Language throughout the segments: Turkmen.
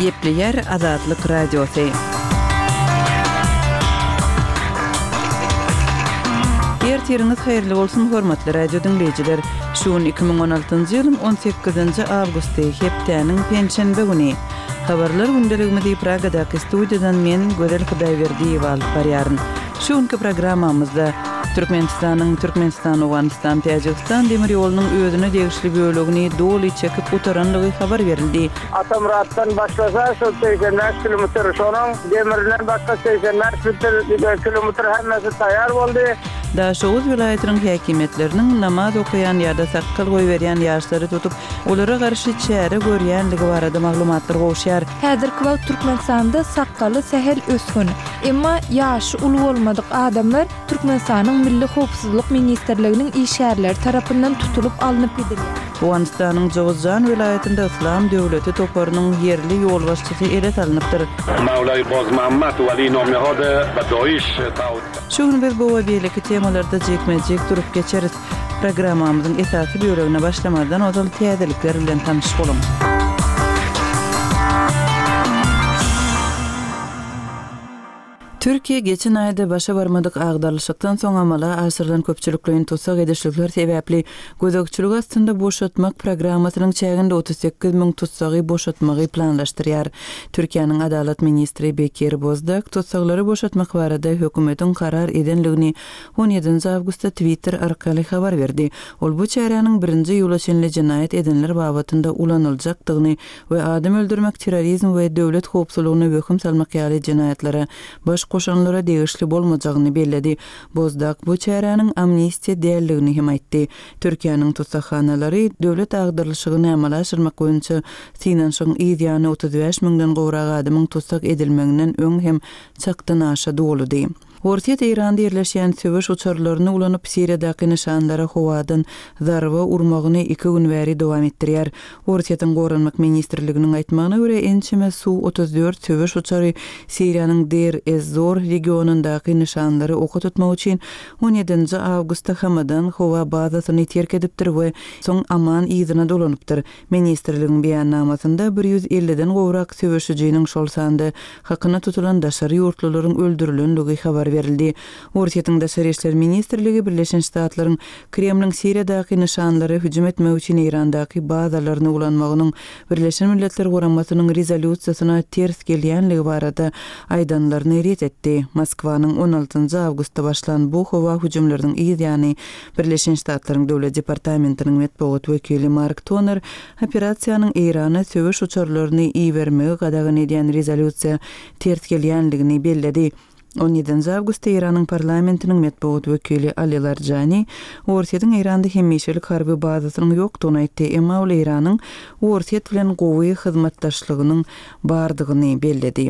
Ýepleýär Azatlyk radiosy. Ertiriniz haýyrly bolsun hormatly radio dinleýijiler. Şuň 2016-njy ýylyň 18-nji awgusty hepdeniň penşenbe güni. Habarlar gündeligimizi Pragadaky studiýadan men Gözel Hudaýberdiýew alyp barýaryn. Şuňky programmamyzda Türkmenistan, Awganistan, Täjikistan demir ýolunyň özüne degişli bölegini doly çekip otaranlygy habar berildi. Atamratdan başlasa şu 85 kilometr, şonuň demirden başga 85 kilometr hemmesi taýýar boldy. Daşoğuz vilayetinin häkimetlerinin namaz okuyan ýa-da sakkal goýberýän ýaşlary tutup, olara garşy çäre görýänligi barada maglumatlar goşýar. Häzirki wagt Türkmenistanda sakkaly sehel ösgün. Emma ýaşy uly bolmadyk adamlar Türkmenistanyň Milli Howpsuzlyk Ministrliginiň işgärleri tarapyndan tutulup alınıp gidilýär. Awganistanyň Jowzjan vilayetinde Islam döwleti toparynyň yerli ýol başçysy elet alınıpdyr. Mawlay Bozmammat wali nomyhady badoýiş taýt. Şuň biz bu beýleki temalarda jekmejek durup geçeriz. Programmamyzyň esasy bölegine başlamadan ozal täzelikler bilen tanış bolun. Türkiýe geçen aýda başa barmadyk agdarlykdan soň amala aşyrylan köpçülikliň tutsak edişlikler sebäpli gözegçilik astynda boşatmak programmasynyň çäginde 38 000 tutsagy boşatmagy planlaşdyrýar. Türkiýanyň Adalet ministri Bekir Bozdak tutsaklary boşatmak barada hökümetiň karar edenligini 17 awgustda Twitter arkaly habar berdi. Ol bu çäräniň 1-nji ýola çenli jinayet edenler babatynda ulanyljakdygyny we adam öldürmek, terrorizm we döwlet howpsuzlygyna höküm salmak ýaly jinayatlary baş koşanlara degişli bolmajagyny belledi. Bozdak bu çäräniň amnistiýa däldigini hem aýtdy. Türkiýanyň tutsakhanalary döwlet agdarlyşygyny amala aşyrmak boýunça finansiýan ýa-da 35 000-den gowrak adamyň tutsak edilmeginden öň hem çakdan aşa doludy. Ortiýet Iranda ýerleşýän söwüş uçarlaryny ulanyp Siriýadaky nişanlara howadan zarba urmagyny 2 gün bäri dowam etdirýär. Ortiýetiň Goranmak ministrliginiň aýtmagyna görä ençeme suw 34 söwüş uçary Siriýanyň Deir ez-Zor regionundaky nişanlary oka tutmak üçin 17 awgustda hamadan howa bazasyny terk edipdir we soň aman ýyzyna dolanypdyr. Ministrligiň beýannamasynda 150-den gowrak söwüşçijiň şol sanda hakyna tutulan daşary ýurtlularyň öldürilenligi habar verildi. Ortiýetiň Daşary işler ministrligi Birleşen Ştatlaryň Kremliň Siriýadaky nişanlary hüjüm etmek üçin Irandaky bazalaryny ulanmagynyň Birleşen Milletler Guramasynyň rezolýusiýasyna ters gelýänligi barada aýdanlaryny ret etdi. Moskwanyň 16 awgustda başlan bu howa hüjümleriniň ýa-da Birleşen Ştatlaryň Döwlet Departamentiniň metbuat wekili Mark Toner operasiýanyň Irana söwüş uçarlaryny iýermegi gadagyn edýän rezolýusiýa ters gelýänligini belledi. 17 awgustda Iranyň parlamentiniň metbuat wekili Ali Larjani Ortiýetiň Iranda hemmeşelik harby bazasynyň ýokdugyny aýtdy. Emma ol Iranyň Ortiýet bilen gowy hyzmatdaşlygynyň bardygyny belledi.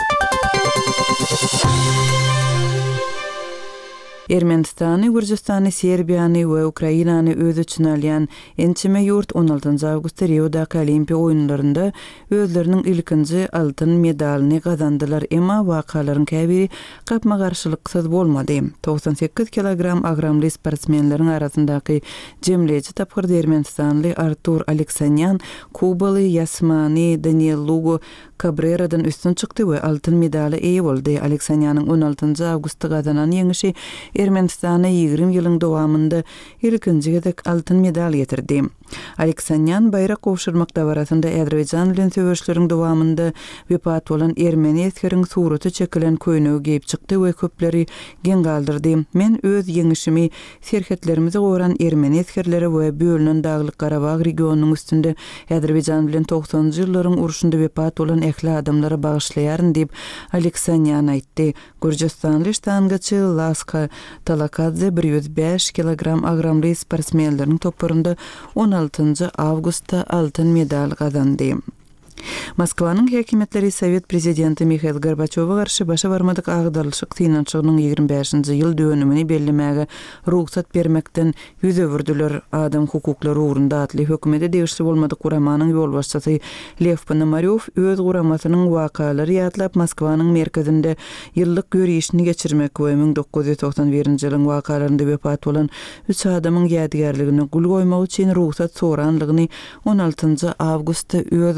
Ermenistany, Gürjistany, Serbiýany we Ukrainany öz içine alýan ençeme ýurt 16 awgustda Rio'daky Olimpiýa oýunlarynda özleriniň ilkinji altyn medalyny gazandylar. Emma wakalaryň käbiri gapma garşylyksız bolmady. 98 kilogram agramly sportsmenleriň arasyndaky jemleýici tapgyrda Ermenistanly Artur Aleksanyan Kubaly Yasmany Daniel Cabreradan üstün çykdy we altyn medaly eýe boldy. Aleksanyanyň 16 awgustda gazanan ýeňişi Ermenistana 20 ýylyň dowamında ilkinji gezek altyn medal getirdi. Aleksanyan bayrak gowşurmakda barasynda Azerbaýjan bilen söwüşleriň dowamında wepat bolan Ermeni eskeriň suraty çekilen köýnegi giyip çykdy we köpleri gen galdyrdy. Men öz ýeňişimi serhetlerimizi goran Ermeni eskerleri we bölünen Daglyk Garabag regionunyň üstünde Azerbaýjan bilen 90-njy ýyllaryň uruşynda wepat bolan ähli adamlara bagyşlaýaryn diýip Aleksanyan aýtdy. Gürjistanly ştangaçy Laska Talakadze 105 kilogram agramly sportsmenleriň toparynda 16 awgustda altyn medal gazandy. Moskwanyň häkimetleri Sowet prezidenti Mikhail Gorbaçowa garşy başa barmadyk agdarlyşyk finansiýanyň 25-nji ýyl dönümini bellemäge ruhsat bermekden ýüz öwürdiler. Adam hukuklary ugrunda atly hökümete degişli bolmadyk guramanyň ýolbaşçysy Lev Ponomaryow öz guramasynyň wakalary ýatlap Moskwanyň merkezinde ýyllyk görýüşini geçirmek we 1991-nji ýylyň wakalarynda wepat bolan 3 adamyň ýadygärligini gul goýmak üçin ruhsat soranlygyny 16 awgustda öz blogunda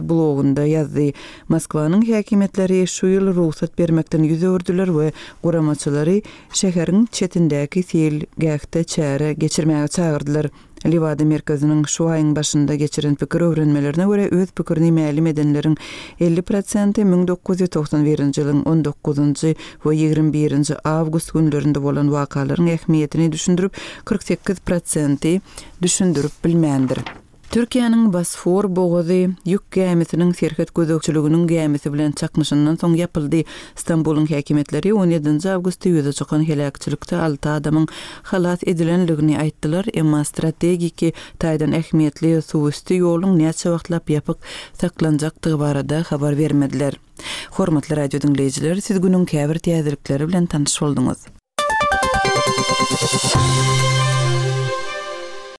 haýrynda ýazdy. Moskwanyň häkimetleri şu ýyl ruhsat bermekden ýüz öwürdiler we guramaçylary şäheriň çetindäki sil gäkde çäre geçirmäge çagyrdylar. Livada merkeziniň şu aýyň başynda geçiren pikir öwrenmelerine görä öz pikirini mälim edenleriň 50% 1991-nji ýylyň 19-njy we 21-nji awgust günlerinde bolan wakalaryň ähmiýetini düşündirip 48% düşündirip bilmändir. Türkiýanyň Bosfor bogazy ýük gemisiniň serhet gözegçiliginiň gemisi bilen çaknyşyndan soň ýapyldy. Istanbulyň häkimetleri 17-nji awgustda ýüze çykan helakçylykda 6 adamyň halat edilenligini aýtdylar, emma strategiki taýdan ähmiýetli suwüsti ýoluň näçe wagtlap ýapyk saklanjakdygy barada habar bermediler. Hormatly radio dinleýijiler, siz günüň käbir täzelikleri bilen tanyş bolduňuz.